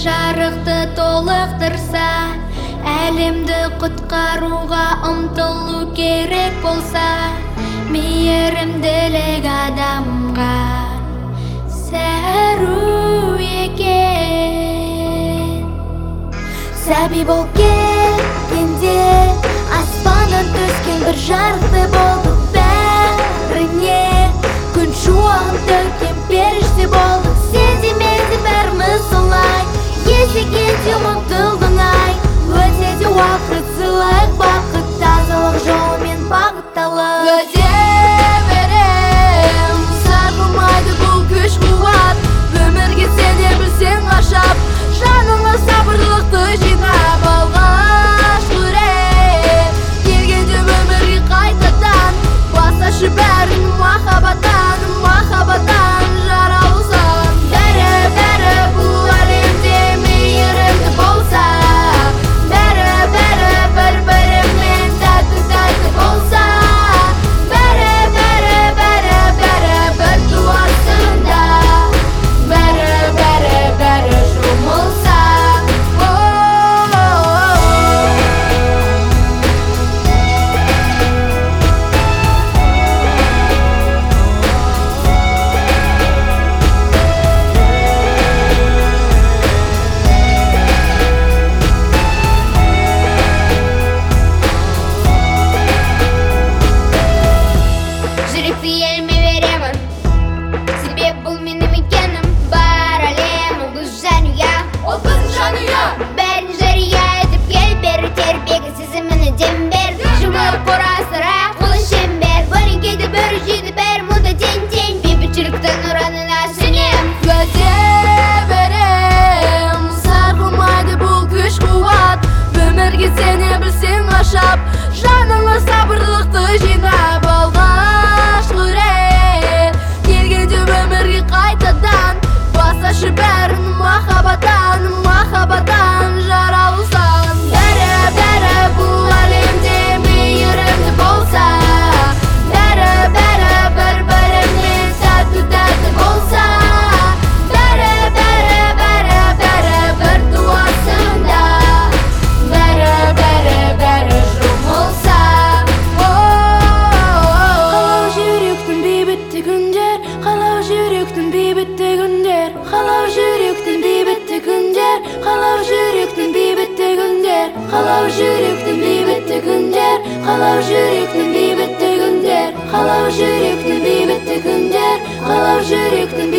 жарықты толықтырса, әлемді құтқаруға ұмтылу керек болса, мейірімділік адамға сәру екен. Сәби болып келгенде аспаннан түскен бір жарықты болды, бәріне күн шуағын төккен періште болды. Сен де мен де бәріміз солай, есейгенде ұмытылдың ай. Өте де уақыт сыйлайық, бақыт тазалық жолымен бағытталып. Өте берем, сарқылмайды бұл күш қуат. Өмірге сене білсең ғажап, жаныңа сабырлықты жинап. Алғашқы рет келгенде өмірге қайтадан, басашы бәрін махаббаттан, махаббаттан жаралсам. Бәрі бұл әлемде мейірімді болса, бәрі бір-бірімен тәтті болса, бәрі бір туасында, бәрі жұмылса. Жүректі еліме веремін, себеп бұл менің екенім. Бар әлем, ол біз жанұя, ол біздің жанұя. Бәрін жария етіп ел бері, тербегі сезіміне дем бер. Жұмыр қорасыра, қолы шембер, бөлінгейді бөрі жейді бәрі мұнда тең-тең. Бейбітшіліктің ұранына сенем. Уәде берем, сарқылмайды бұл күш қуат. Өмірге сене білсең ғажап, жаныңа сабырлықты жинап. Алғашқы рет келгенде өмірге қайтадан, басашы бәрін махаббаттан, махаббаттан жаралсам. Бәрі бұл әлемде мейірімді болса, бәрі бір-бірімен тәтті болса, бәрі бір туасында, бәрі жұмылса. Қалау жүректің бейбітті күндер, қалау жүректің бейбітті күндер, қалау жүректің бейбітті күндер, қалау жүректің бейбітті күндер, қалау жүректің бейбітті күндер, қалау жүректің бейбітті күндер, қалау жүректің бейбітті күндер, қалау жүректің